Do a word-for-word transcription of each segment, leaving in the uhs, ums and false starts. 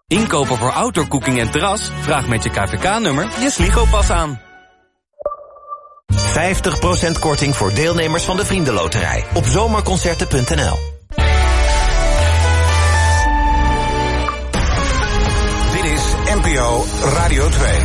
Inkopen voor outdoor cooking en terras? Vraag met je K V K-nummer je Sligo-pas aan. vijftig procent korting voor deelnemers van de Vriendenloterij op zomerconcerten punt n l. Dit is N P O Radio twee.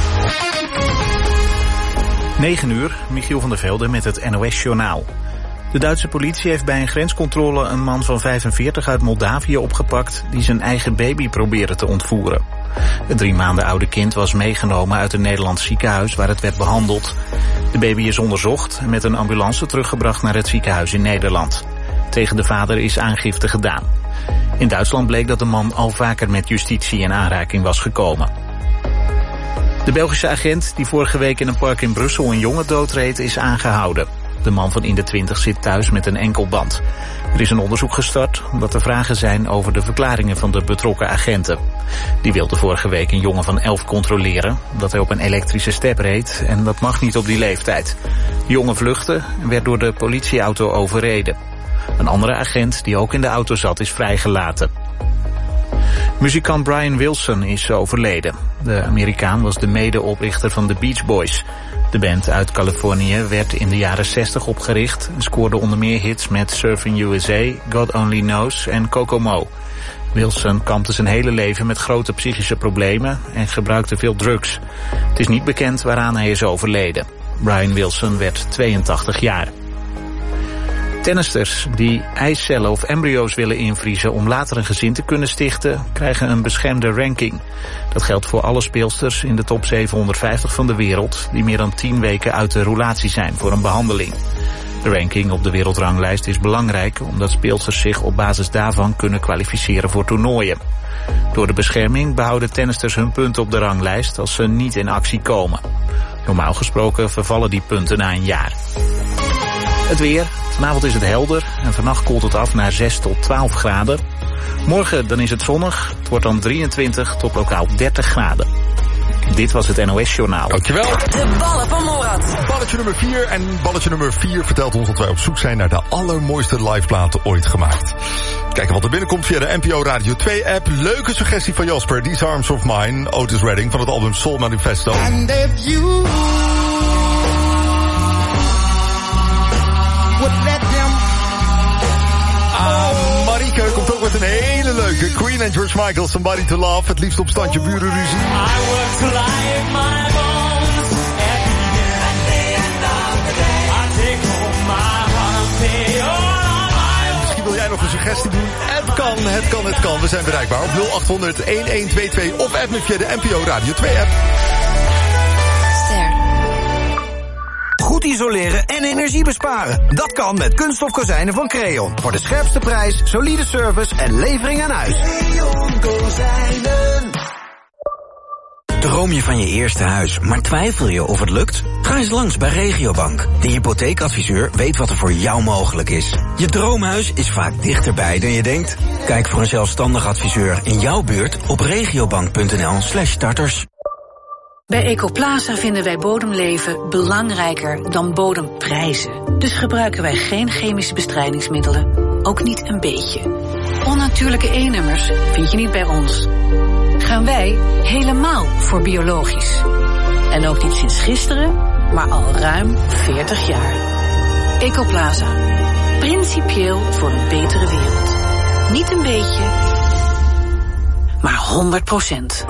negen uur, Michiel van der Velde met het N O S-journaal. De Duitse politie heeft bij een grenscontrole een man van vijfenveertig uit Moldavië opgepakt die zijn eigen baby probeerde te ontvoeren. Het drie maanden oude kind was meegenomen uit een Nederlands ziekenhuis waar het werd behandeld. De baby is onderzocht en met een ambulance teruggebracht naar het ziekenhuis in Nederland. Tegen de vader is aangifte gedaan. In Duitsland bleek dat de man al vaker met justitie in aanraking was gekomen. De Belgische agent die vorige week in een park in Brussel een jongen doodreed is aangehouden. De man van in de twintig zit thuis met een enkelband. Er is een onderzoek gestart omdat er vragen zijn over de verklaringen van de betrokken agenten. Die wilden vorige week een jongen van elf controleren omdat hij op een elektrische step reed en dat mag niet op die leeftijd. De jongen vluchtte en werd door de politieauto overreden. Een andere agent die ook in de auto zat is vrijgelaten. Muzikant Brian Wilson is overleden. De Amerikaan was de medeoprichter van de Beach Boys. De band uit Californië werd in de jaren zestig opgericht en scoorde onder meer hits met Surfing U S A, God Only Knows en Kokomo. Wilson kampte zijn hele leven met grote psychische problemen en gebruikte veel drugs. Het is niet bekend waaraan hij is overleden. Brian Wilson werd tweeëntachtig jaar. Tennisters die eicellen of embryo's willen invriezen om later een gezin te kunnen stichten, krijgen een beschermde ranking. Dat geldt voor alle speelsters in de top zevenhonderdvijftig van de wereld, die meer dan tien weken uit de roulatie zijn voor een behandeling. De ranking op de wereldranglijst is belangrijk omdat speelsters zich op basis daarvan kunnen kwalificeren voor toernooien. Door de bescherming behouden tennisters hun punten op de ranglijst als ze niet in actie komen. Normaal gesproken vervallen die punten na een jaar. Het weer. Vanavond is het helder en vannacht koelt het af naar zes tot twaalf graden. Morgen dan is het zonnig. Het wordt dan drieëntwintig tot lokaal dertig graden. Dit was het N O S-journaal. Dankjewel. De ballen van Morad. Balletje nummer vier. En balletje nummer vier vertelt ons dat wij op zoek zijn naar de allermooiste liveplaten ooit gemaakt. Kijken wat er binnenkomt via de N P O Radio twee app. Leuke suggestie van Jasper. These Arms of Mine. Otis Redding van het album Soul Manifesto. And if you would let them. Ah, Marieke komt ook met een hele leuke. Queen en George Michael, Somebody to Love. Het liefst op standje burenruzie. I work to lie in my bones. At the end of the day, I take home my heart and pay. Misschien wil jij nog een suggestie doen? Het kan, het kan, het kan. We zijn bereikbaar op nul acht honderd, een een twee twee of app me via de N P O Radio twee app. Goed isoleren en energie besparen. Dat kan met kunststof kozijnen van Creon. Voor de scherpste prijs, solide service en levering aan huis. Creon Kozijnen. Droom je van je eerste huis, maar twijfel je of het lukt? Ga eens langs bij Regiobank. De hypotheekadviseur weet wat er voor jou mogelijk is. Je droomhuis is vaak dichterbij dan je denkt. Kijk voor een zelfstandig adviseur in jouw buurt op regiobank punt n l slash starters. Bij Ecoplaza vinden wij bodemleven belangrijker dan bodemprijzen. Dus gebruiken wij geen chemische bestrijdingsmiddelen. Ook niet een beetje. Onnatuurlijke E-nummers vind je niet bij ons. Gaan wij helemaal voor biologisch. En ook niet sinds gisteren, maar al ruim veertig jaar. Ecoplaza. Principieel voor een betere wereld. Niet een beetje, maar honderd procent.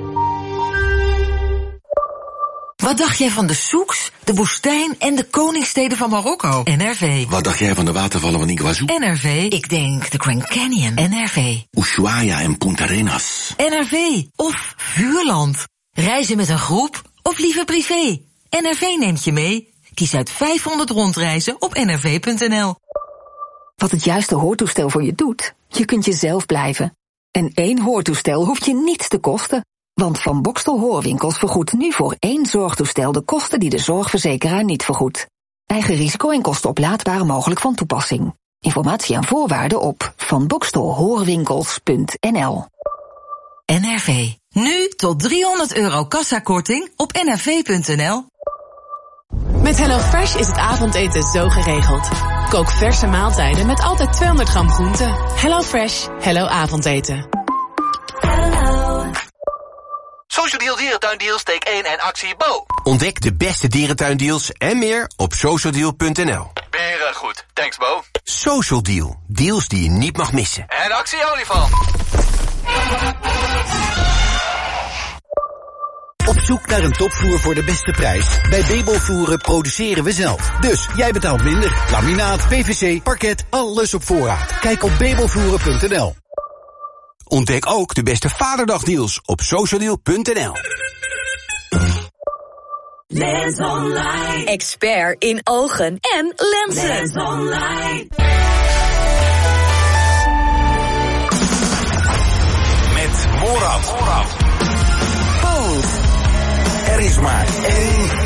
Wat dacht jij van de souks, de woestijn en de koningssteden van Marokko? N R V. Wat dacht jij van de watervallen van Iguazu? N R V. Ik denk de Grand Canyon. N R V. Ushuaia en Punta Arenas. N R V. Of Vuurland. Reizen met een groep of liever privé. N R V neemt je mee. Kies uit vijfhonderd rondreizen op n r v punt n l. Wat het juiste hoortoestel voor je doet? Je kunt jezelf blijven. En één hoortoestel hoeft je niets te kosten. Want Van Bokstel Hoorwinkels vergoedt nu voor één zorgtoestel de kosten die de zorgverzekeraar niet vergoedt. Eigen risico en kosten oplaadbaar mogelijk van toepassing. Informatie en voorwaarden op van bokstel hoorwinkels punt n l. N R V. Nu tot driehonderd euro kassakorting op n r v punt n l. Met HelloFresh is het avondeten zo geregeld. Kook verse maaltijden met altijd tweehonderd gram groente. HelloFresh. Hello avondeten. Hello. Social Deal Dierentuindeals, steek één en actie Bo. Ontdek de beste dierentuindeals en meer op social deal punt n l. Beren goed. Thanks, Bo. Social Deal. Deals die je niet mag missen. En actie olifant. Op zoek naar een topvoer voor de beste prijs? Bij Bebelvoeren produceren we zelf. Dus jij betaalt minder. Laminaat, P V C, parket, alles op voorraad. Kijk op bebelvoeren punt n l. Ontdek ook de beste Vaderdagdeals op social deal punt n l. Lens Online. Expert in ogen en lenzen. Lens Online. Met Morad. Pose. Er is maar één.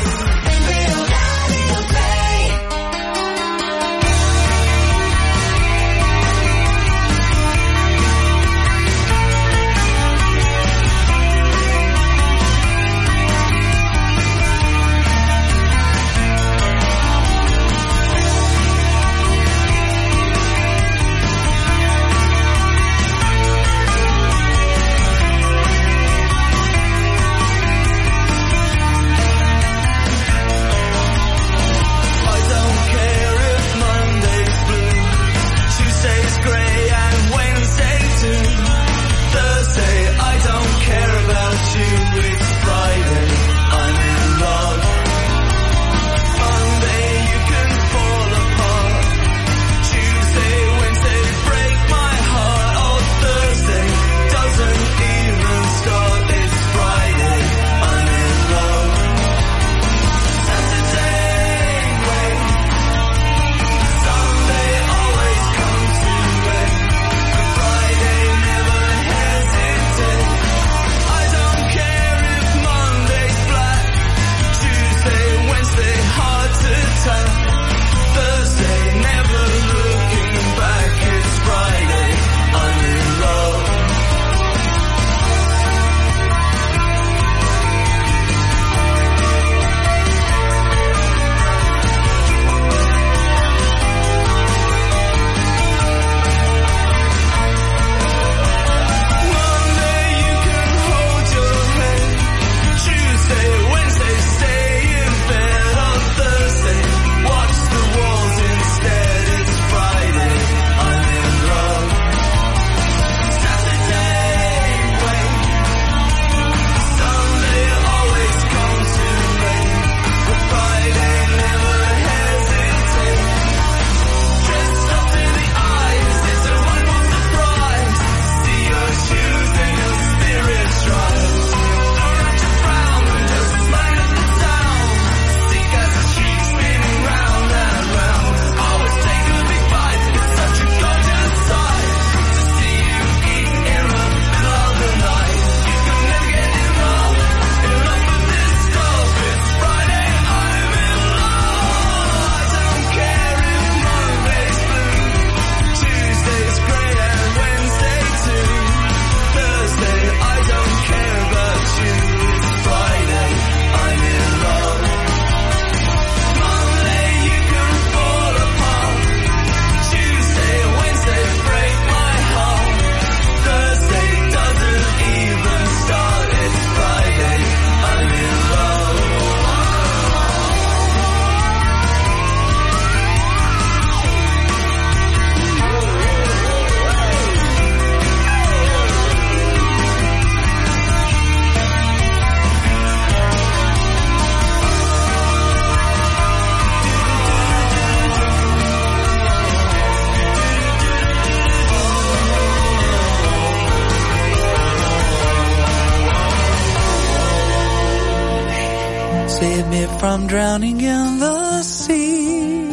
Save me from drowning in the sea.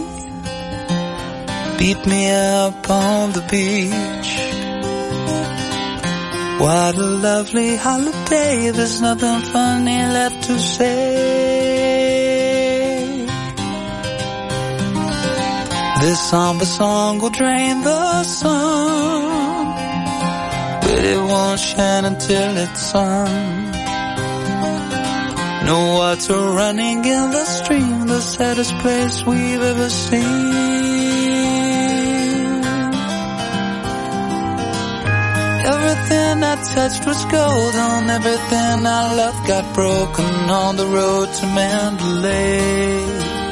Beat me up on the beach. What a lovely holiday. There's nothing funny left to say. This somber song will drain the sun, but it won't shine until it's sung. No water running in the stream, the saddest place we've ever seen. Everything I touched was gold, and everything I loved got broken on the road to Mandalay.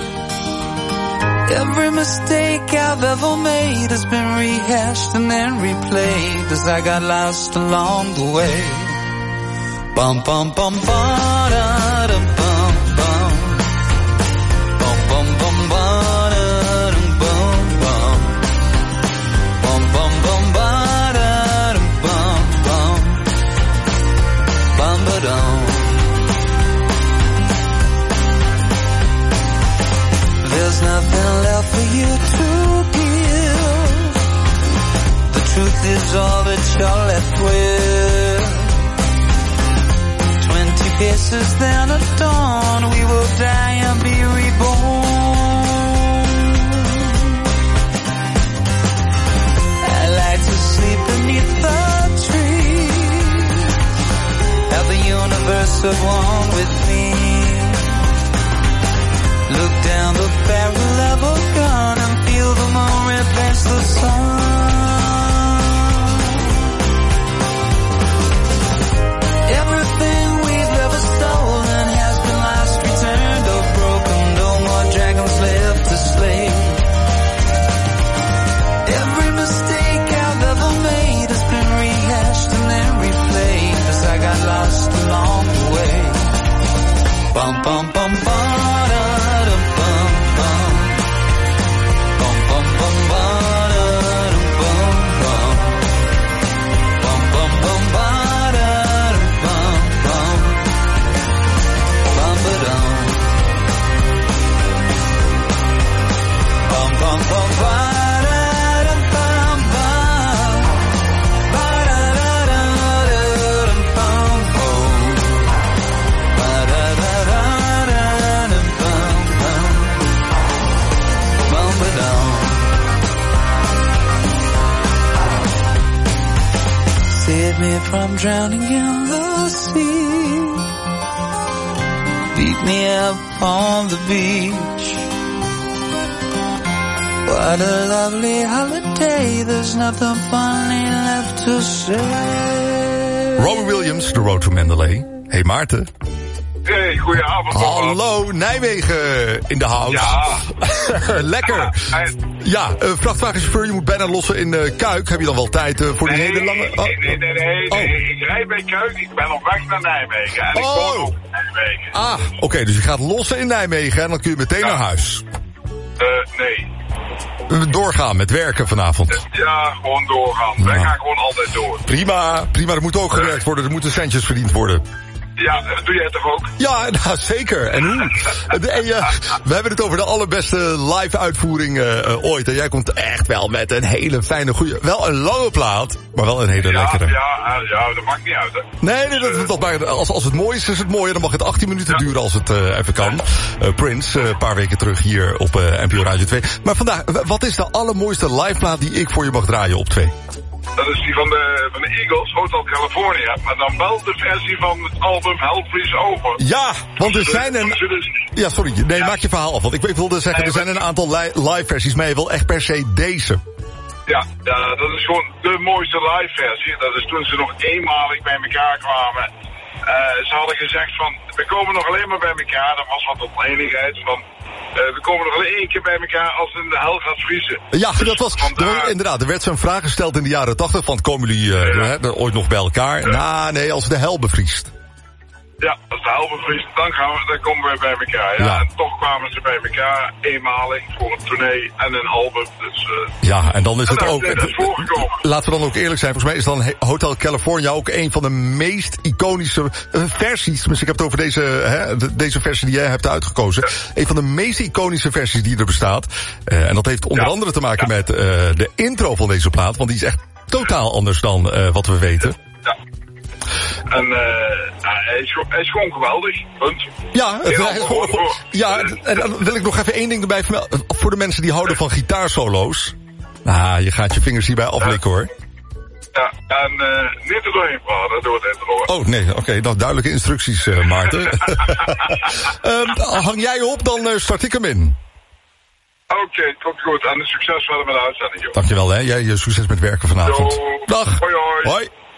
Every mistake I've ever made has been rehashed and then replayed as I got lost along the way. Bum bum bum ba da dum bum bum. Bum bum bum ba da dum bum bum. Bum bum bum ba da dum bum bum. Bum ba dum. There's nothing left for you to give. The truth is all that you're left with. Twenty paces then at dawn, we will die and be reborn. I like to sleep beneath the trees, have the universe at one with me. Look down the barrel of a gun and feel the moon replace the sun. Everything we've ever stolen has been lost, returned, or broken. No more dragons left to slay. Every mistake I've ever made has been rehashed and then replayed as I got lost along the way. Bum bum bum bum. Save me from drowning in the sea. Beat me up on the beach. What a lovely holiday. There's nothing funny left to say. Robbie Williams, The Road to Mandalay. Hey Maarten. Hey, goedenavond. Hallo, Nijmegen in de house. Ja. Lekker. Ja, uh, vrachtwagenchauffeur, je moet bijna lossen in uh, Kuik. Heb je dan wel tijd uh, voor die nee, hele lange... Oh. Nee, nee, nee, nee, oh. nee. Ik rijd bij Kuik, ik ben op weg naar Nijmegen. En ik oh. woon ook in Nijmegen. Ah, oké, okay, dus je gaat lossen in Nijmegen en dan kun je meteen ja. naar huis. Uh, nee. Doorgaan met werken vanavond. Ja, gewoon doorgaan. Ja. Wij gaan gewoon altijd door. Prima, prima, er moet ook gewerkt worden, er moeten centjes verdiend worden. Ja, doe jij toch ook? Ja, nou, zeker. En hoe? En, uh, we hebben het over de allerbeste live uitvoering uh, ooit. En jij komt echt wel met een hele fijne, goede... Wel een lange plaat, maar wel een hele ja, lekkere. Ja, ja, dat maakt niet uit, hè? Nee, nee, dat, dat, dat, als, als het mooi is, is het mooi. Dan mag het achttien minuten ja. duren als het uh, even kan. Uh, Prince, uh, een paar weken terug hier op uh, N P O Radio twee. Maar vandaag, wat is de allermooiste live plaat die ik voor je mag draaien op twee? Dat is die van de, van de Eagles, Hotel California. Maar dan wel de versie van het album Hell Freeze Over. Ja, want er zijn een... Ja, sorry, nee, ja. maak je verhaal af. Want ik wilde zeggen, er zijn een aantal li- live versies, maar je wil echt per se deze. Ja, ja, dat is gewoon de mooiste live versie. Dat is toen ze nog eenmalig bij elkaar kwamen. Uh, ze hadden gezegd van, we komen nog alleen maar bij elkaar. Dat was wat oneenigheid van... Uh, we komen nog alleen één keer bij elkaar als het in de hel gaat vriezen. Ja, dat was, er, inderdaad, er werd zo'n vraag gesteld in de jaren tachtig van, komen jullie uh, ja. hè, ooit nog bij elkaar? Ja. Nou, nee, als de hel bevriest. Ja, als de hel bevriest, dan, gaan we, dan komen we bij elkaar. Ja. Ja. En toch kwamen ze bij elkaar, eenmalig, voor een tournee en een album. Dus, uh, ja, en dan is en het ook... Het voorgekomen. Laten we dan ook eerlijk zijn, volgens mij is dan Hotel California ook een van de meest iconische uh, versies. Dus ik heb het over deze, hè, de, deze versie die jij hebt uitgekozen. Ja. Een van de meest iconische versies die er bestaat. Uh, en dat heeft onder ja. andere te maken ja. met uh, de intro van deze plaat. Want die is echt totaal anders dan uh, wat we weten. Ja. En uh, hij, is, hij is gewoon geweldig, punt. Ja, het, hij is gewoon, ja, en dan wil ik nog even één ding erbij vermelden. Voor de mensen die houden van gitaarsolo's. Nou, je gaat je vingers hierbij aflikken, hoor. Ja, en uh, niet er doorheen praten, door het intro. Oh, nee, oké, okay, nou, duidelijke instructies, uh, Maarten. um, hang jij op, dan uh, start ik hem in. Oké, okay, komt goed. En succes verder met de uitzending, joh. Dankjewel, hè. Jij succes met werken vanavond. Yo. Dag. Hoi, hoi. Hoi.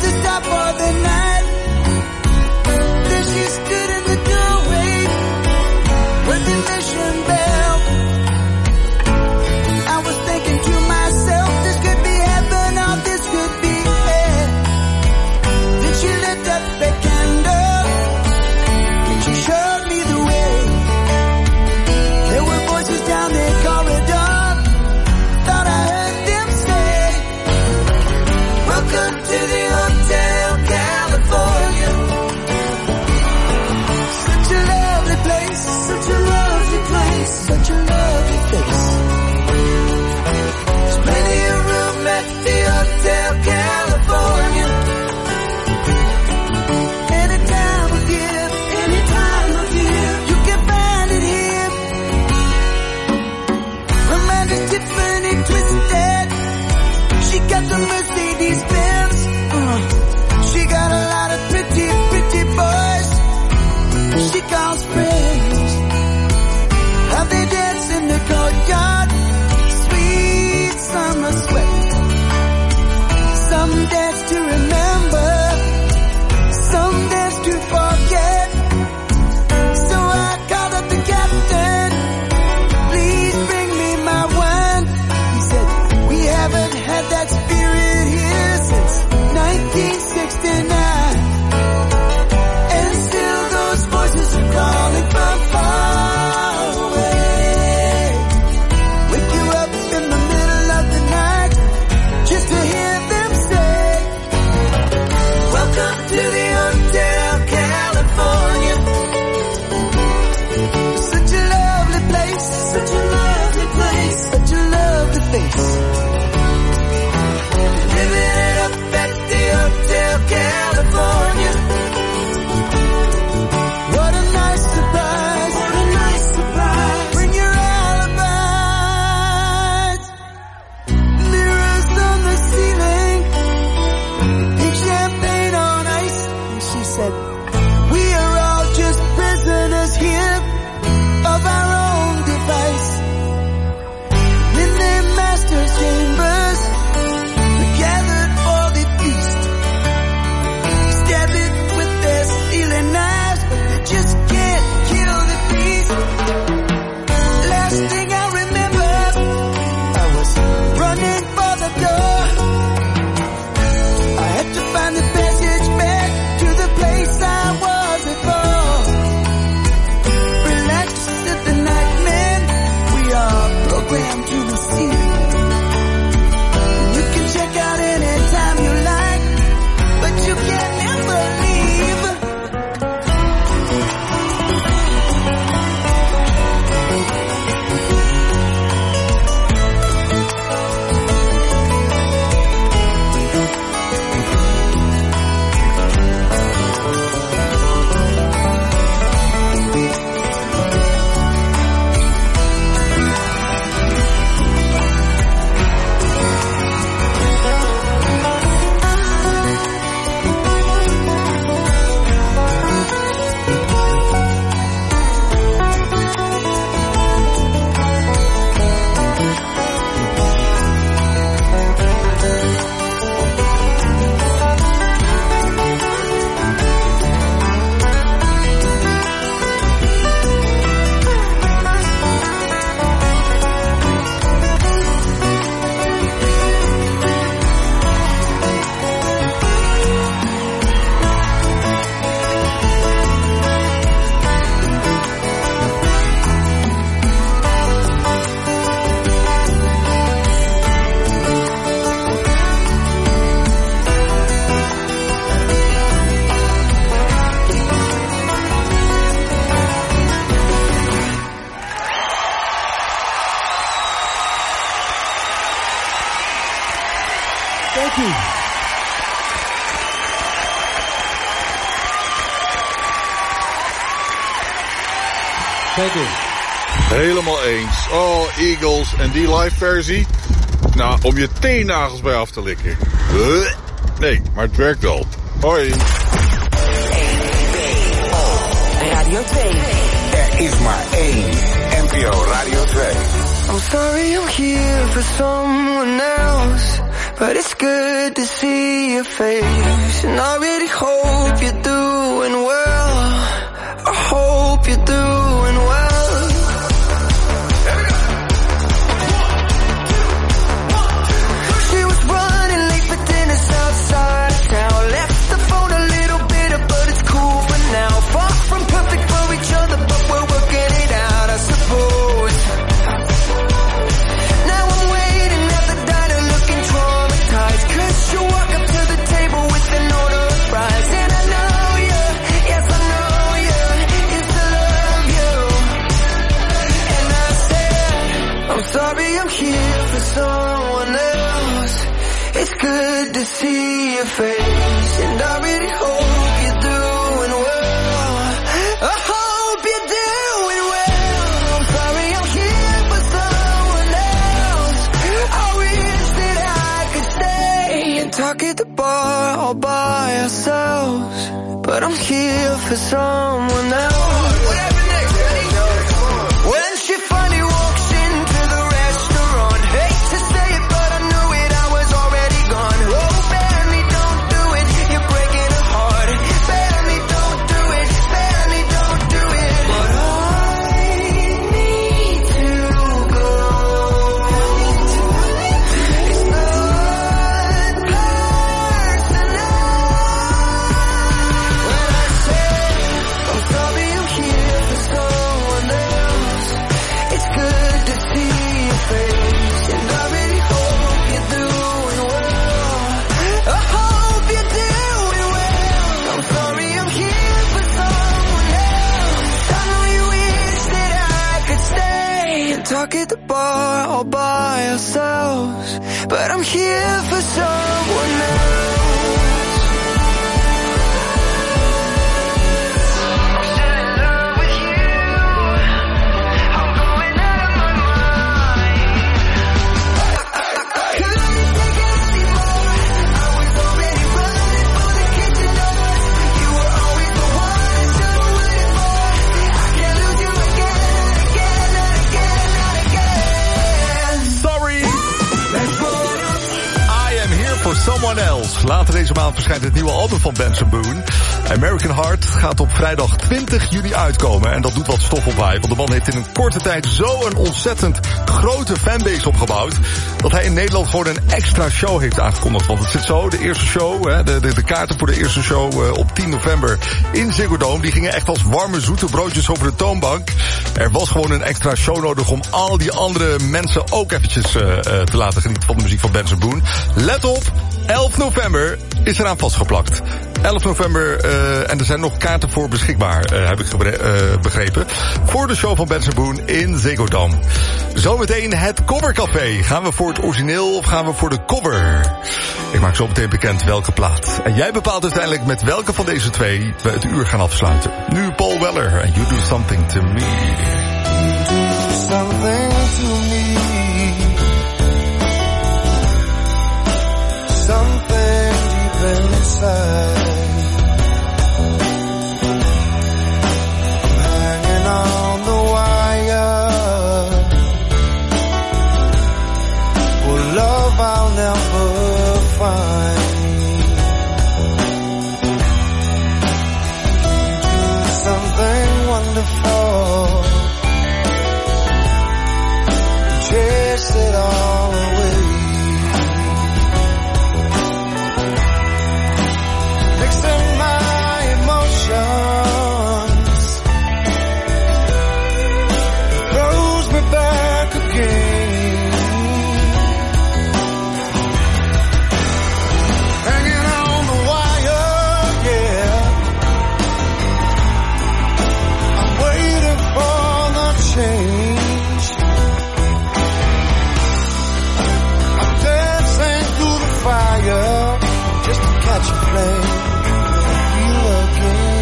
to stop for the night. Then she stood in the doorway with the mission bell. I was thinking to myself, this could be heaven or this could be hell. Then she lit up the candle and she showed me the way. There were voices down the corridor, thought I heard them say, welcome to the Hotel California. Such a lovely place, such a lovely place, such a lovely place. There's plenty of room at the Hotel California. Any time of year, any time of year, you can find it here. Romantic Tiffany twisted, she got the Mercedes Benz. Uh, she got a lot of pretty, pretty boys she calls friends. How they dance in the courtyard, sweet summer sweat. Some dance to remember, some dance to forget. So I called up the captain, please bring me my wine. He said, we haven't had that spirit here since nineteen sixty-nine. And still those voices are calling from far away. Wake you up in the middle of the night just to hear them say, welcome to the Hotel California. Such a lovely place, such a lovely place, such a lovely place. Living it up at the Hotel California. What a nice surprise, what a nice surprise. Bring your alibis. Mirrors on the ceiling, pink champagne on ice. And she said, we are all just prisoners here of our own device. In their master's chambers, we gathered for the feast. Stab it with their stealing knives, but they just can't kill the beast. Last thing I remember, I was running for the door. I had to find the passage back to the place I was before. Relax at the night, man, we are programmed to receive. You can check out anytime you like, but you can never leave. Thank you. Thank you. Helemaal eens. Oh, Eagles. En die live versie? Nou, om je teennagels bij af te likken. Nee, maar het werkt wel. Hoi. Radio twee. Er is maar één N P O Radio twee. I'm sorry I'm here for someone else, but it's good to see your face. And I really hope you're doing well. I hope you're doing well. She was running late for dinner outside of town. Left the phone a little bitter, but it's cool for now. Far from perfect for each other, but we're working it out, I suppose. Now I'm waiting at the diner looking traumatized, 'cause you walk up to the table with an order of fries. And I know you, yes I know you, used to love you. And I said, I'm sorry I'm here for someone else. It's good to see your face, and I really hope you're doing well. I hope you're doing well. I'm sorry I'm here for someone else. I wish that I could stay and talk at the bar all by ourselves, but I'm here for someone else. Whatever next, honey. When she finally walks into the restaurant, hate to say it, but I knew it, I was already gone. Oh, Benny, don't do it, you're breaking her heart. Benny, don't do it, Benny, don't do it. But I need to go. It's not personal. When I say I'm sorry I'm here for someone else, it's good to see your face, and I really hope you're doing well. I hope you're doing well. I'm sorry I'm here for someone else. I know you wish that I could stay and talk at the bar all by ourselves, but I'm here for someone else. I'm still in love with you. I'm going out of my mind. Couldn't take it anymore. I was already running for the kitchen doors. You were always the one I should have waited for. I can't lose you again, not again, not again, not again. Sorry. Let's go. I am here for someone else. Later deze maand verschijnt het nieuwe album van Benson Boone. American Heart gaat op vrijdag twintig juni uitkomen. En dat doet wat stof opwaaien. Want de man heeft in een korte tijd zo een ontzettend grote fanbase opgebouwd, dat hij in Nederland gewoon een extra show heeft aangekondigd. Want het zit zo, de eerste show, hè, de, de, de kaarten voor de eerste show uh, op tien november in Ziggo Dome, die gingen echt als warme zoete broodjes over de toonbank. Er was gewoon een extra show nodig om al die andere mensen ook eventjes uh, uh, te laten genieten van de muziek van Benson Boone. Let op, elf november is eraan vastgeplakt. elf november, uh, en er zijn nog kaarten voor beschikbaar, uh, heb ik gebre- uh, begrepen, voor de show van Benson Boone in Ziggo Dome. Zometeen het Covercafé. Gaan we voor het origineel of gaan we voor de cover? Ik maak zo meteen bekend welke plaat. En jij bepaalt uiteindelijk met welke van deze twee we het uur gaan afsluiten. Nu Paul Weller en You Do Something To Me. You do something to me. Something deep inside. I'm hanging on the wire. For love I'll never find. You do something wonderful. Chase it all away. Mixing my emotions throws me back again. Hanging on the wire, yeah. I'm waiting for the change. Fire just to catch a flame. You again.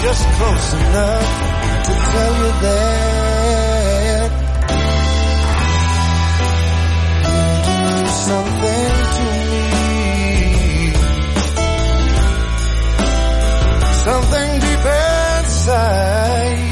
just close enough to tell you that you do something to me, something deep inside.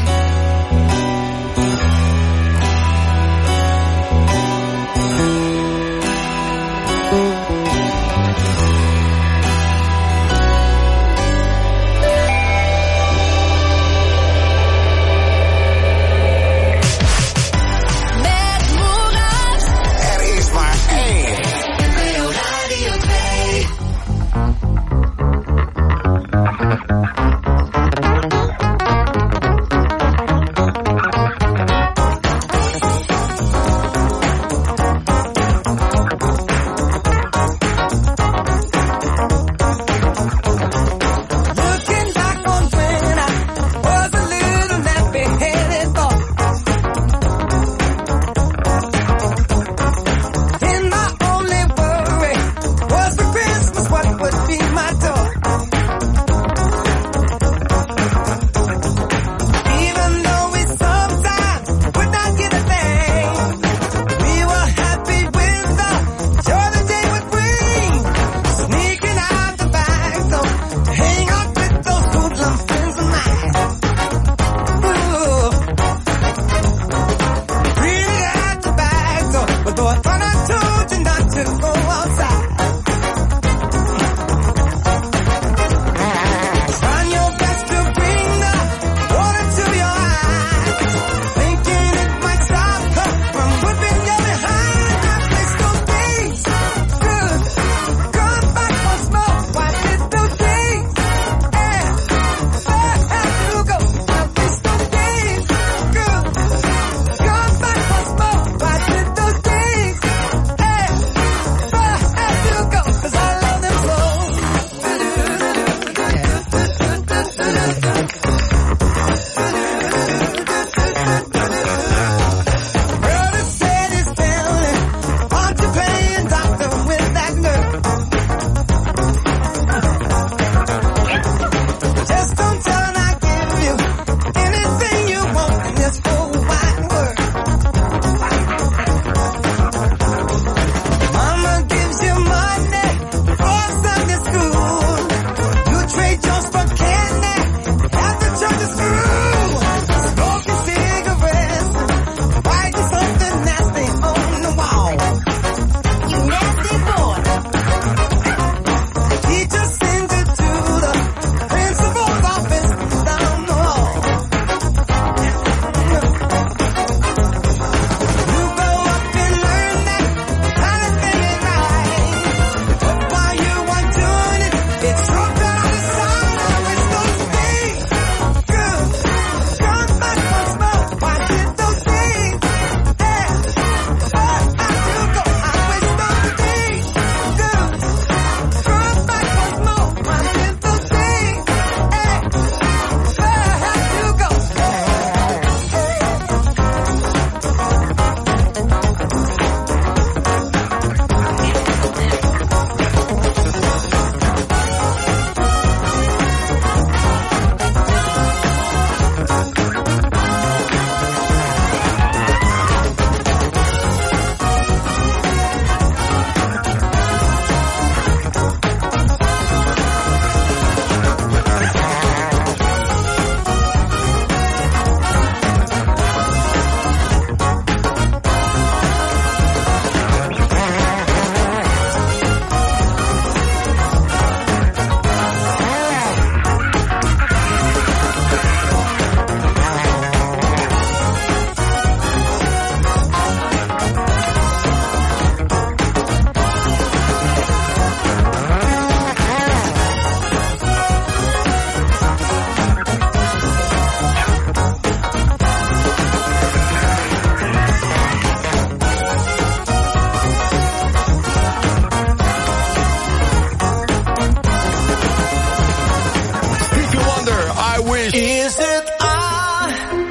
Is het A?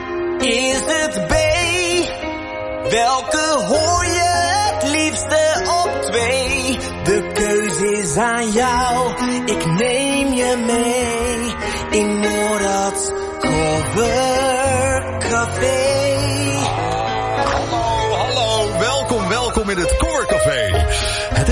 Is het B? Welke hoor je het liefste op twee? De keuze is aan jou, ik neem je mee in Noord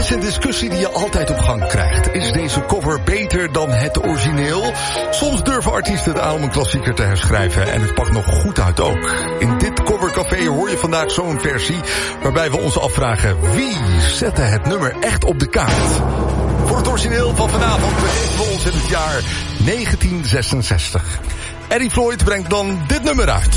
is een discussie die je altijd op gang krijgt. Is deze cover beter dan het origineel? Soms durven artiesten het aan om een klassieker te herschrijven en het pakt nog goed uit ook. In dit covercafé hoor je vandaag zo'n versie waarbij we ons afvragen wie zette het nummer echt op de kaart? Voor het origineel van vanavond begeven we ons in het jaar negentien zesenzestig. Eddie Floyd brengt dan dit nummer uit.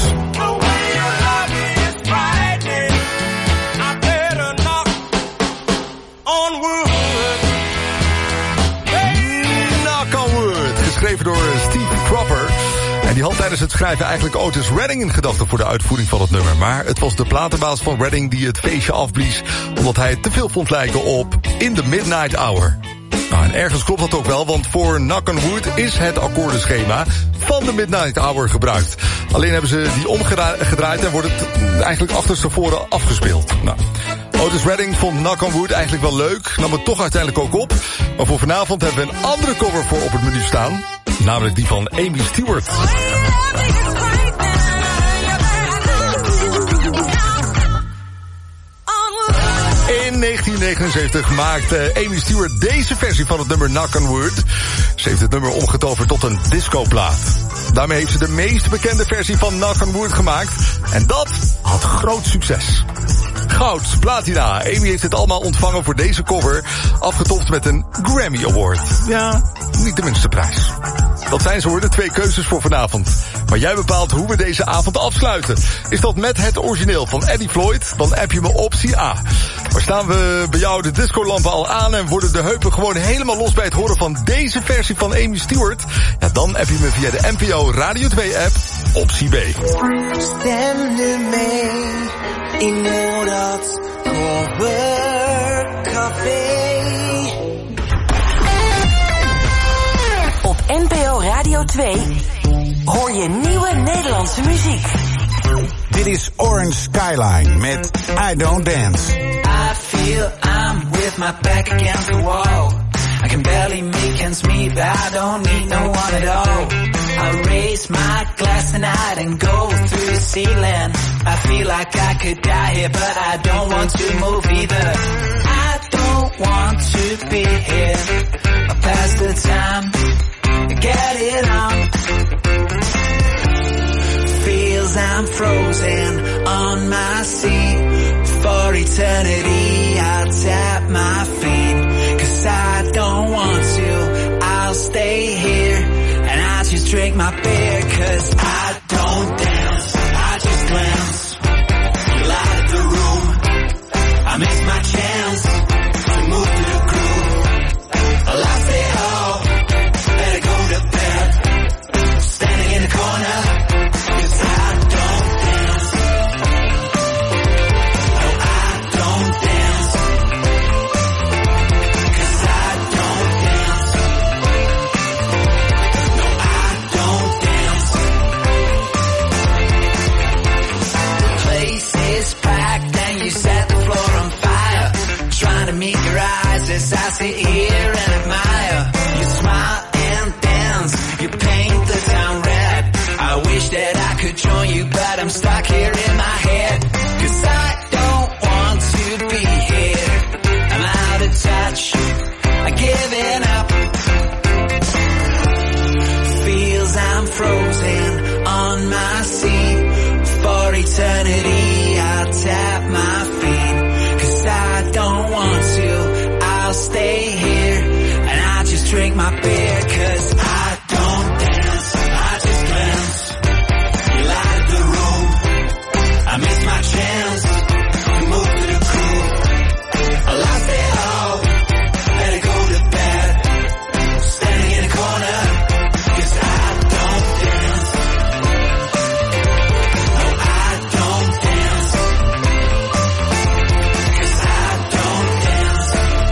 Geschreven door Steve Cropper. En die had tijdens het schrijven eigenlijk Otis Redding in gedachten voor de uitvoering van het nummer. Maar het was de platenbaas van Redding die het feestje afblies, omdat hij het te veel vond lijken op In the Midnight Hour. Nou, en ergens klopt dat ook wel, want voor Knock on Wood is het akkoordenschema van de Midnight Hour gebruikt. Alleen hebben ze die omgedraaid en wordt het eigenlijk achterstevoren afgespeeld. Nou, Otis Redding vond Knock on Wood eigenlijk wel leuk, nam het toch uiteindelijk ook op. Maar voor vanavond hebben we een andere cover voor op het menu staan, namelijk die van Amy Stewart. In negentien negenenzeventig maakte Amy Stewart deze versie van het nummer Knock on Wood. Ze heeft het nummer omgetoverd tot een discoplaat. Daarmee heeft ze de meest bekende versie van Knock on Wood gemaakt. En dat had groot succes. Goud, platina. Amy heeft het allemaal ontvangen voor deze cover, afgetopt met een Grammy Award. Ja, niet de minste prijs. Dat zijn ze hoor, de twee keuzes voor vanavond. Maar jij bepaalt hoe we deze avond afsluiten. Is dat met het origineel van Eddie Floyd? Dan app je me optie A. Maar staan we bij jou de discolampen al aan en worden de heupen gewoon helemaal los bij het horen van deze versie van Amy Stewart? Ja, dan app je me via de N P O Radio twee app optie B. Stem nu mee in dat covercafé. Op N P O Radio twee hoor je nieuwe Nederlandse muziek. Dit is Orange Skyline met I Don't Dance. I feel I'm with my back against the wall. I can barely make ends meet, but I don't need no one at all. I raise my glass tonight and go through the ceiling. I feel like I could die here, but I don't want to move either. I don't want to be here. I pass the time, get it on. Feels I'm frozen on my seat. For eternity I'll tap my feet. Cause I don't want to, I'll stay here. And I just drink my beer. Cause I don't dance, I just glance. You're out of the room, I miss my chance to move to the groove. I lost it all, better go to bed. Standing in the corner, cause I don't dance. No, I don't dance. Cause I don't dance. No, I don't dance. The place is packed and you set the floor on fire. Trying to meet your eyes as I sit here and admire. You smile and dance, you paint the town red. I wish that I could join you, but I'm stuck here in my head. Cause I don't want to be here. I'm out of touch, I'm giving up. Feels I'm frozen on my seat. For eternity I'll tap my feet. Cause I don't want to, I'll stay here. And I just drink my beer. Cause I don't dance, I just glance. You're out of the room, I miss my chance to move to the groove. I lost it all, better go to bed. Standing in the corner, cause I don't dance. No, I don't dance. Cause I don't dance.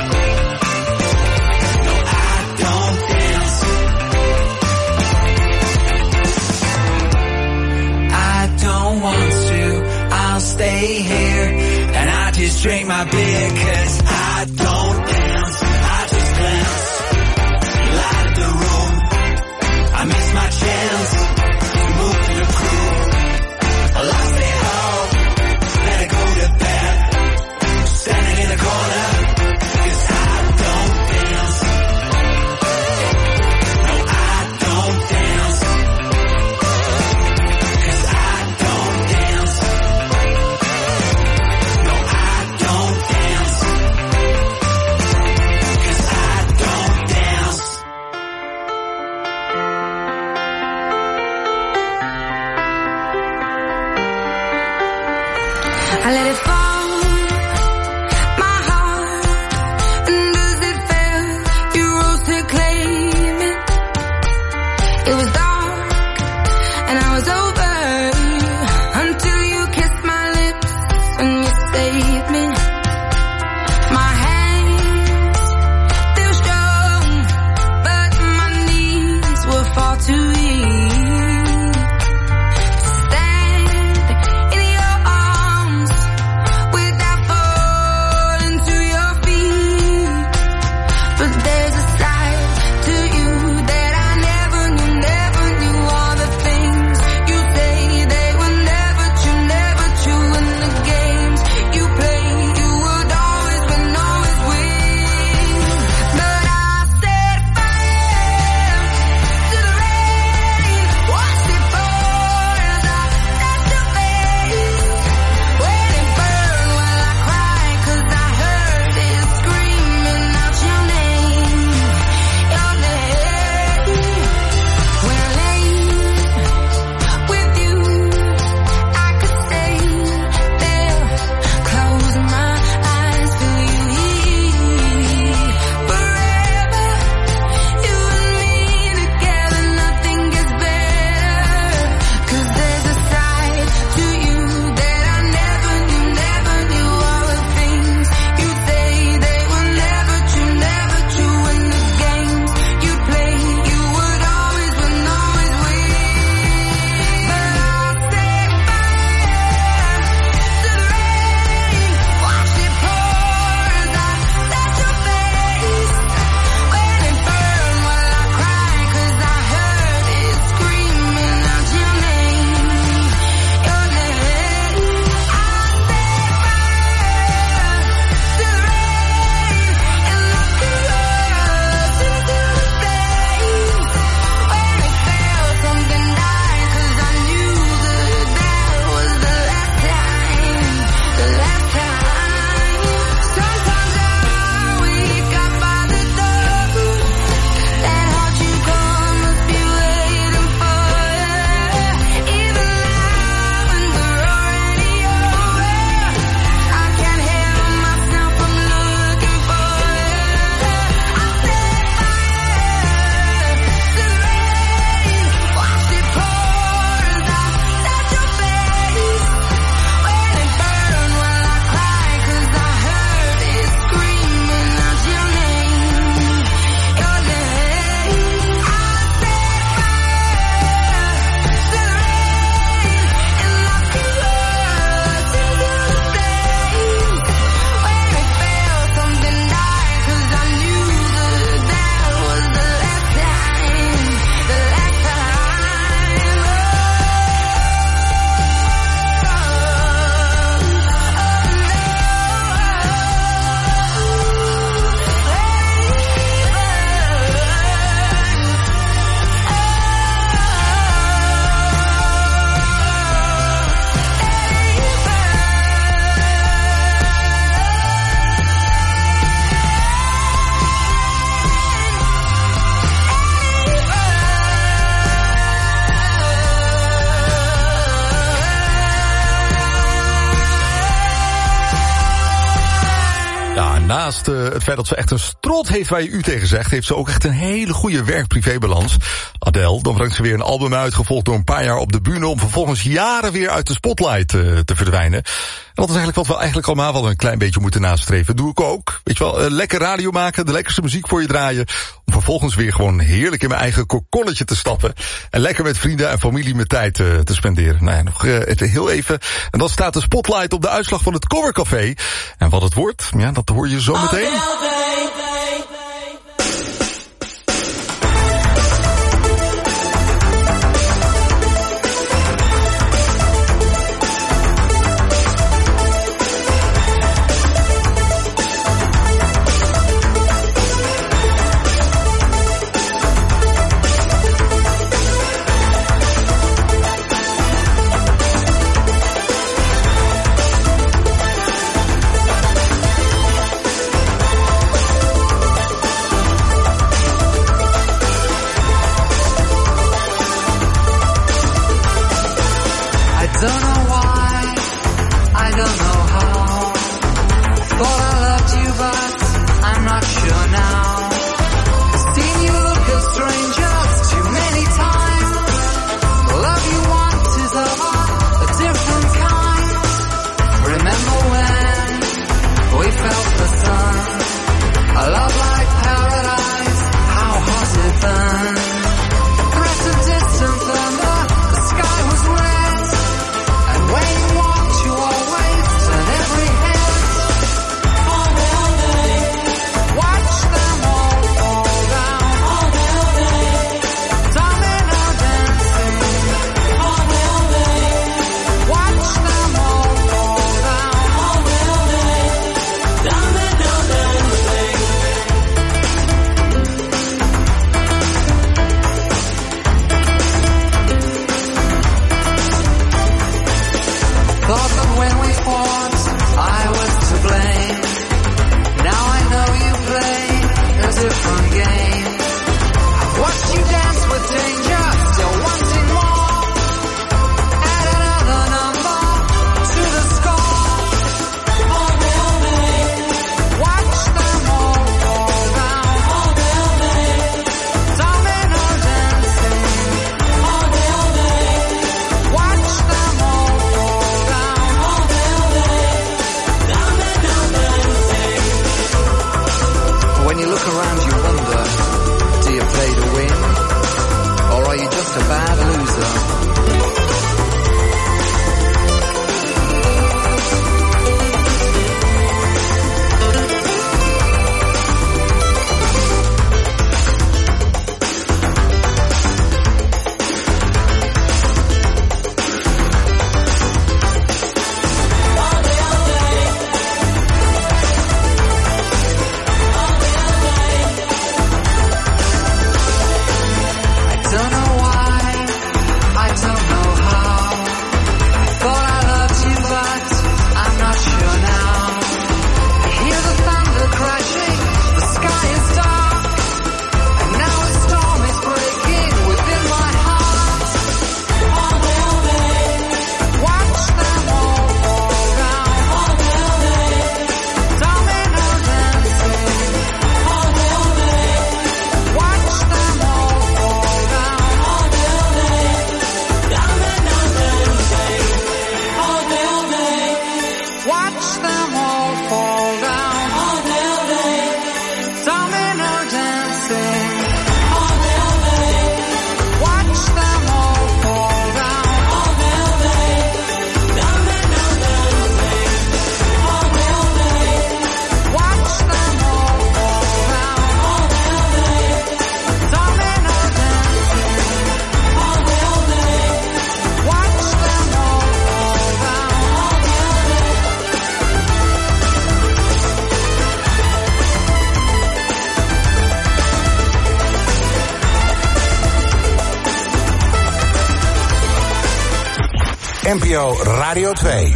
No, I don't dance. I don't want to, I'll stay here. And I just drink my beer. Cause I don't dance, I just glance. You're out of the room, I miss my chance to move to the groove. I lost it all, better go to bed. Standing in the corner, cause I Ja, naast uh, het feit dat ze echt een strot heeft waar je u tegen zegt, heeft ze ook echt een hele goede werk-privé-balans. Adele, dan brengt ze weer een album uit, gevolgd door een paar jaar op de bühne, om vervolgens jaren weer uit de spotlight uh, te verdwijnen. En dat is eigenlijk wat we eigenlijk allemaal wel een klein beetje moeten nastreven. Doe ik ook. Weet je wel, uh, lekker radio maken, de lekkerste muziek voor je draaien, om vervolgens weer gewoon heerlijk in mijn eigen kokolletje te stappen. En lekker met vrienden en familie mijn tijd uh, te spenderen. Nou ja, nog uh, heel even. En dan staat de spotlight op de uitslag van het Covercafé. En wat het wordt, ja, dat hoor je zo meteen. N P O Radio twee.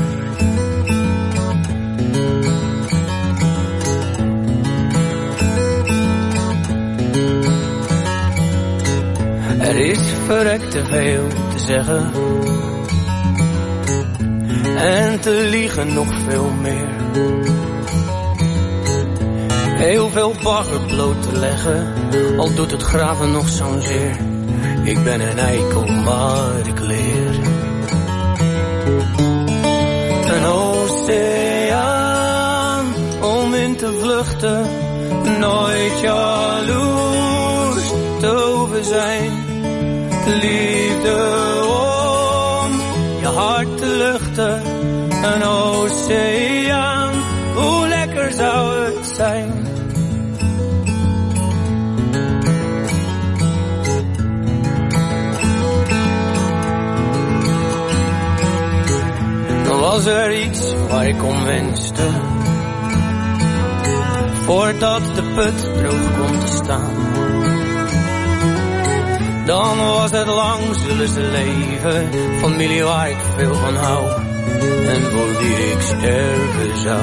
Er is verrekt te veel te zeggen en te liegen nog veel meer. Heel veel bagger bloot te leggen, al doet het graven nog zo'n zeer. Ik ben een eikel, maar ik leer. Een oceaan om in te vluchten, nooit jaloers te hoeven zijn. Liefde om je hart te luchten, een oceaan, hoe lekker zou het zijn. Dan was er iets waar ik om wenste, voordat de put droog komt te staan. Dan was het lang, zullen ze leven, familie waar ik veel van hou en voor wie ik sterven zou.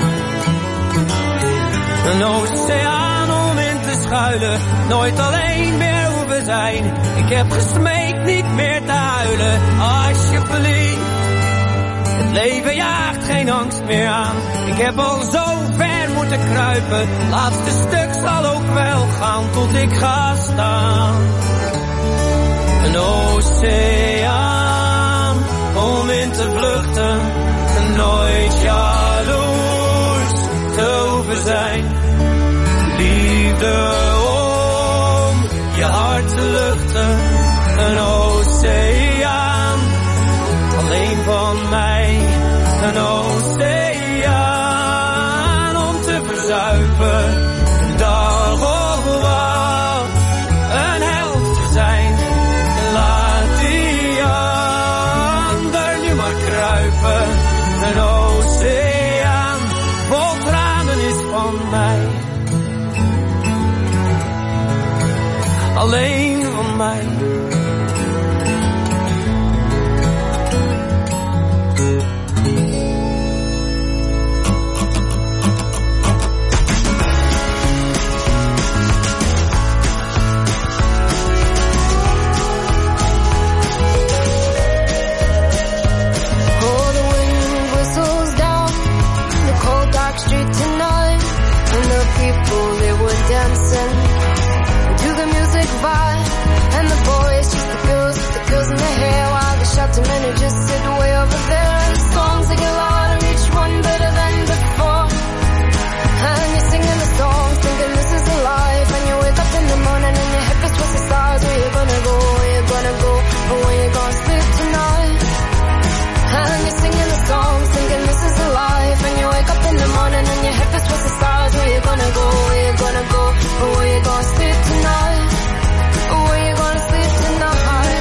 Een oceaan om in te schuilen, nooit alleen meer hoeven zijn. Ik heb gesmeekt niet meer te huilen, alsjeblieft. Het leven jaagt geen angst meer aan. Ik heb al zo ver moeten kruipen, laatste stuk zal ook wel gaan tot ik ga staan. Een oceaan om in te vluchten, nooit jaloers te hoeven zijn. Liefde om je hart te luchten, een oceaan alleen van mij. Een oceaan om te verzuipen, dag of wat, een held te zijn. Laat die ander nu maar kruipen. Een oceaan vol tranen is van mij. Alleen van mij. To many just sit way over there, and the songs they get louder, each one better than before. And you're singing the songs, thinking this is a life. And you wake up in the morning and your head is towards the stars. Where you gonna go? Where you gonna go? Or where you gonna sleep tonight? And you're singing the songs, thinking this is a life. And you wake up in the morning and your head is towards the stars. Where you gonna go? Where you gonna go? Or where you gonna sleep tonight? Or where you gonna sleep tonight?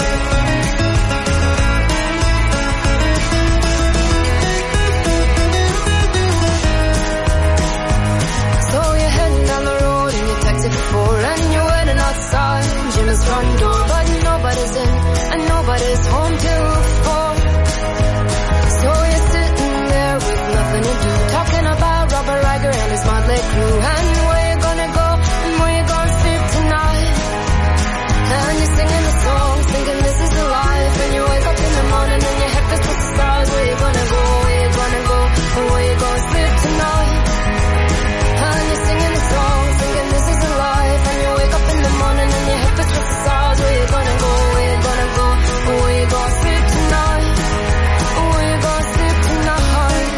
Before and you're waiting outside Jim's front door, but nobody's in and nobody's home till four. So you're sitting there with nothing to do, talking about Robert Riger and his motley crew, and where you gonna go and where you gonna sleep tonight. And you're singing the songs, thinking this is the life. And you wake up in the morning and your head is towards the stars. Where you gonna go? Where you gonna go? And where you gonna sleep tonight? And you're singing the songs, thinking this is the life. And you wake up in the morning and your head is towards the stars. Where you gonna go? Where you gonna go? And where you gonna sleep tonight? Where you gonna sleep tonight?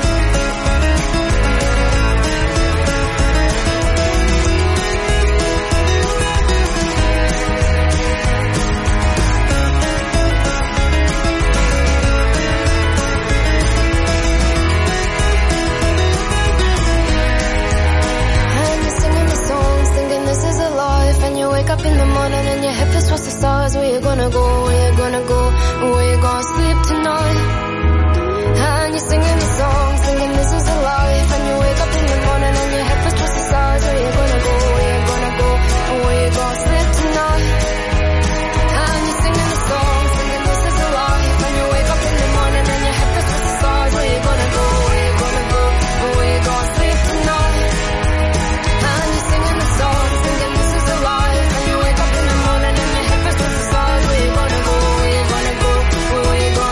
This is a life, and you wake up in the morning and your head is towards the stars. Where you gonna go? Where you gonna go? Where you gonna sleep tonight? And you're singing the song, singing this is a life. And you wake up in the morning and your head is towards the stars. Where you gonna go? Where you gonna go? Where you gonna sleep tonight? And you're singing the song, singing this is a life. And you wake up in the morning and your head is towards the stars. Where you gonna go? Where you gonna go? Where you gonna sleep tonight? And you're singing the song, singing this is a life. And you wake up in the morning and your head is towards the stars. Where you gonna go? Where you gonna go? Where you gonna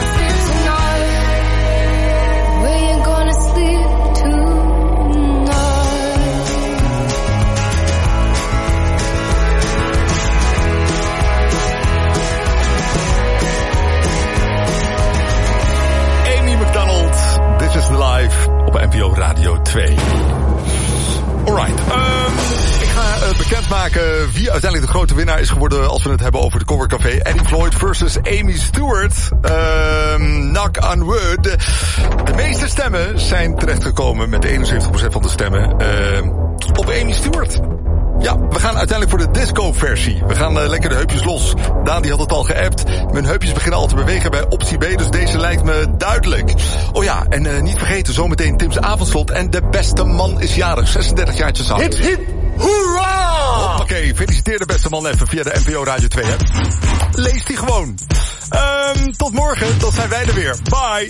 Radio twee. Alright. Um, ik ga uh, bekendmaken wie uiteindelijk de grote winnaar is geworden als we het hebben over de Cover Café. Eddie Floyd versus Amy Stewart. Um, knock on wood. De meeste stemmen zijn terechtgekomen met eenenzeventig procent van de stemmen uh, op Amy Stewart. Ja, we gaan uiteindelijk voor de disco-versie. We gaan uh, lekker de heupjes los. Daan die had het al geappt. Mijn heupjes beginnen al te bewegen bij optie B, dus deze lijkt me duidelijk. Oh ja, en uh, niet vergeten, zometeen Tim's avondslot. En de beste man is jarig, zesendertig jaartjes oud. Hip, hip, hoera! Hoppakee, feliciteer de beste man even via de N P O Radio twee, hè. Lees die gewoon. Um, tot morgen, dan zijn wij er weer. Bye!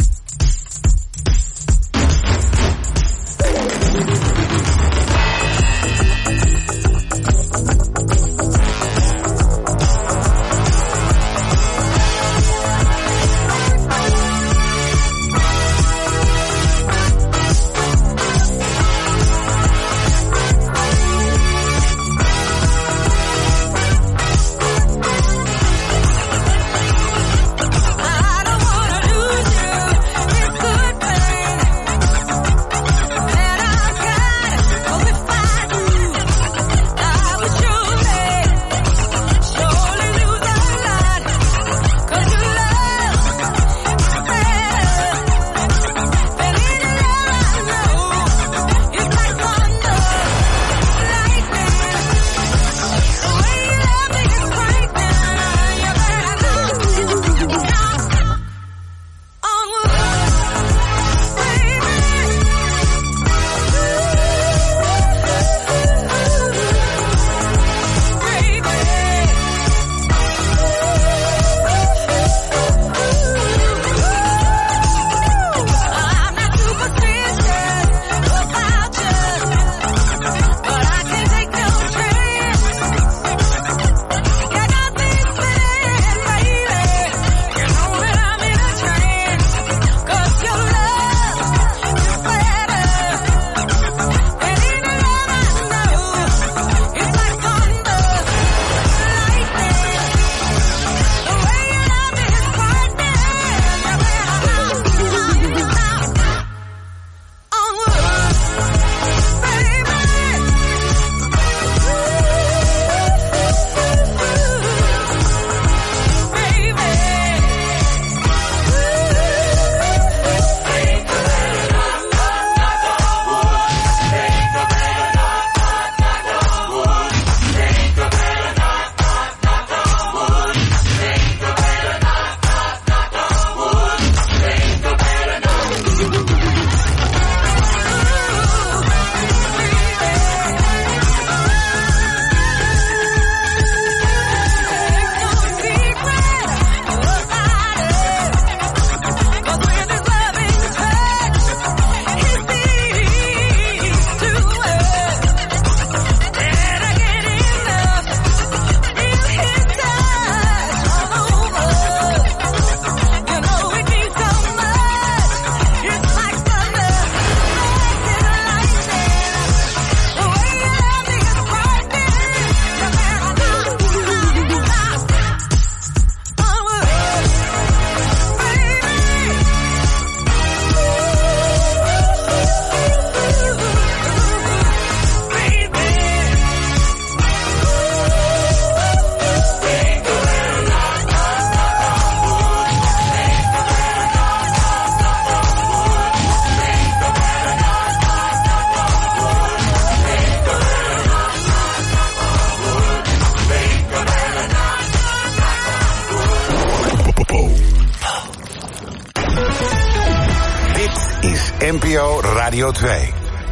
N P O Radio twee.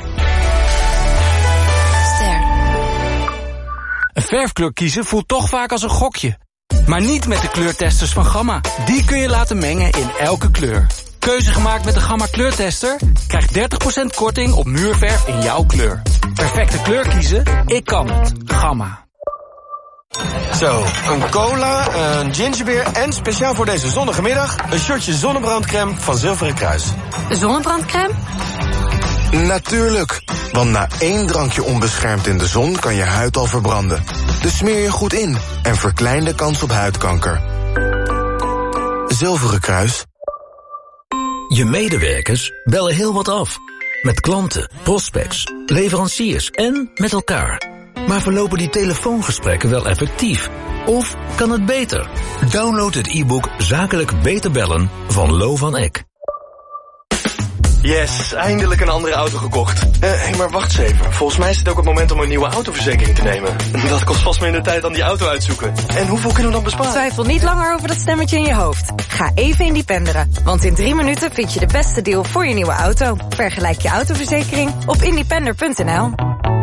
Ster. Een verfkleur kiezen voelt toch vaak als een gokje. Maar niet met de kleurtesters van Gamma. Die kun je laten mengen in elke kleur. Keuze gemaakt met de Gamma kleurtester? Krijg dertig procent korting op muurverf in jouw kleur. Perfecte kleur kiezen? Ik kan het. Gamma. Zo, een cola, een gingerbeer en speciaal voor deze zonnige middag een shotje zonnebrandcrème van Zilveren Kruis. Zonnebrandcrème? Natuurlijk, want na één drankje onbeschermd in de zon kan je huid al verbranden. Dus smeer je goed in en verklein de kans op huidkanker. Zilveren Kruis. Je medewerkers bellen heel wat af. Met klanten, prospects, leveranciers en met elkaar. Maar verlopen die telefoongesprekken wel effectief? Of kan het beter? Download het e-book Zakelijk Beter Bellen van Lo van Eck. Yes, eindelijk een andere auto gekocht. Hé, uh, hey, maar wacht eens even. Volgens mij is het ook het moment om een nieuwe autoverzekering te nemen. Dat kost vast minder tijd dan die auto uitzoeken. En hoeveel kunnen we dan besparen? Twijfel niet langer over dat stemmetje in je hoofd. Ga even independeren. Want in drie minuten vind je de beste deal voor je nieuwe auto. Vergelijk je autoverzekering op independer punt n l.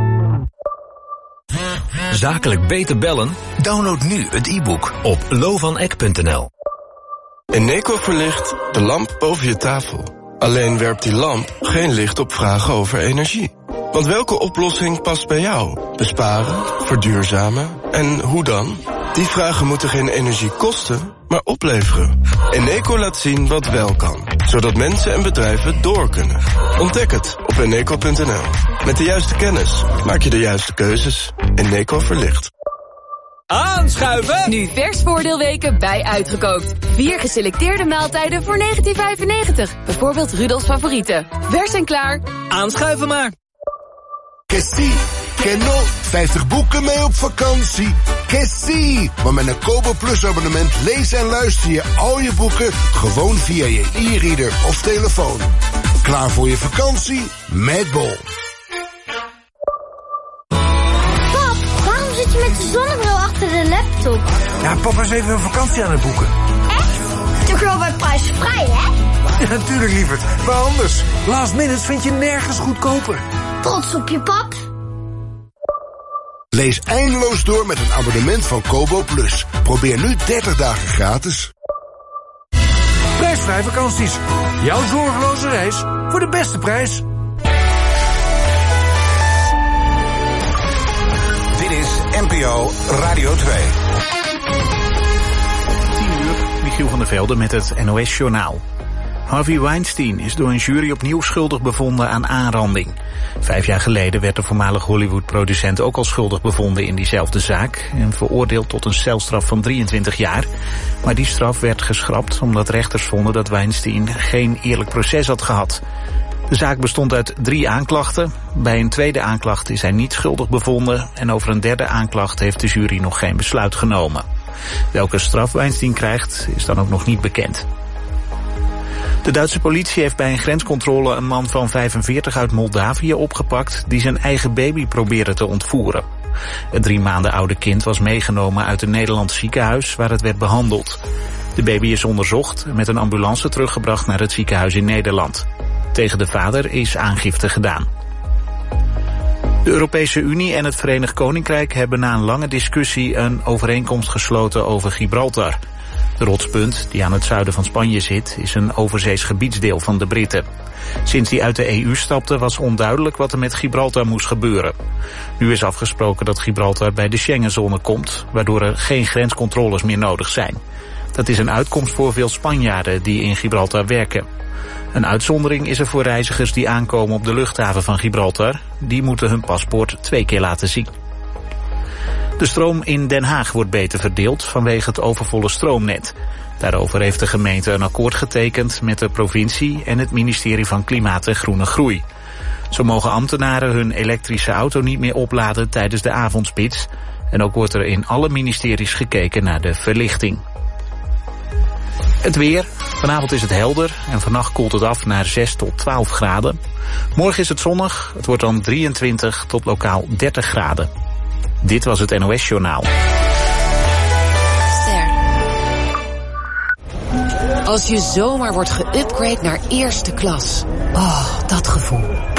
Zakelijk Beter Bellen? Download nu het e-book op lo van eck punt n l. Eneco verlicht de lamp boven je tafel. Alleen werpt die lamp geen licht op vragen over energie. Want welke oplossing past bij jou? Besparen, verduurzamen en hoe dan? Die vragen moeten geen energie kosten, maar opleveren. Eneco laat zien wat wel kan, zodat mensen en bedrijven door kunnen. Ontdek het op eneco punt n l. Met de juiste kennis maak je de juiste keuzes. Eneco verlicht. Aanschuiven! Nu vers voordeelweken bij Uitgekookt. Vier geselecteerde maaltijden voor negentien vijfennegentig. Bijvoorbeeld Rudolfs favorieten. Vers en klaar. Aanschuiven maar. Kessie, Keno, vijftig boeken mee op vakantie. Kessie, maar met een Kobo Plus abonnement lees en luister je al je boeken gewoon via je e-reader of telefoon. Klaar voor je vakantie met Bol. Zit je met de zonnebril achter de laptop? Ja, papa is even een vakantie aan het boeken. Echt? Toch wel bij prijsvrij, hè? Ja, natuurlijk, lieverd. Maar anders. Last minute vind je nergens goedkoper. Trots op je pap. Lees eindeloos door met een abonnement van Kobo Plus. Probeer nu dertig dagen gratis. Prijsvrij vakanties. Jouw zorgeloze reis voor de beste prijs. N P O Radio twee. tien uur, Michiel van der Velde met het N O S-journaal. Harvey Weinstein is door een jury opnieuw schuldig bevonden aan aanranding. Vijf jaar geleden werd de voormalig Hollywood-producent ook al schuldig bevonden in diezelfde zaak en veroordeeld tot een celstraf van drieëntwintig jaar. Maar die straf werd geschrapt omdat rechters vonden dat Weinstein geen eerlijk proces had gehad. De zaak bestond uit drie aanklachten. Bij een tweede aanklacht is hij niet schuldig bevonden en over een derde aanklacht heeft de jury nog geen besluit genomen. Welke straf Weinstein krijgt is dan ook nog niet bekend. De Duitse politie heeft bij een grenscontrole een man van vijfenveertig uit Moldavië opgepakt die zijn eigen baby probeerde te ontvoeren. Het drie maanden oude kind was meegenomen uit een Nederlands ziekenhuis waar het werd behandeld. De baby is onderzocht en met een ambulance teruggebracht naar het ziekenhuis in Nederland. Tegen de vader is aangifte gedaan. De Europese Unie en het Verenigd Koninkrijk hebben na een lange discussie een overeenkomst gesloten over Gibraltar. De rotspunt, die aan het zuiden van Spanje zit, is een overzees gebiedsdeel van de Britten. Sinds die uit de E U stapte was onduidelijk wat er met Gibraltar moest gebeuren. Nu is afgesproken dat Gibraltar bij de Schengenzone komt, waardoor er geen grenscontroles meer nodig zijn. Dat is een uitkomst voor veel Spanjaarden die in Gibraltar werken. Een uitzondering is er voor reizigers die aankomen op de luchthaven van Gibraltar. Die moeten hun paspoort twee keer laten zien. De stroom in Den Haag wordt beter verdeeld vanwege het overvolle stroomnet. Daarover heeft de gemeente een akkoord getekend met de provincie en het ministerie van Klimaat en Groene Groei. Zo mogen ambtenaren hun elektrische auto niet meer opladen tijdens de avondspits. En ook wordt er in alle ministeries gekeken naar de verlichting. Het weer. Vanavond is het helder en vannacht koelt het af naar zes tot twaalf graden. Morgen is het zonnig. Het wordt dan drieëntwintig tot lokaal dertig graden. Dit was het N O S-journaal. Als je zomaar wordt geüpgrade naar eerste klas. Oh, dat gevoel.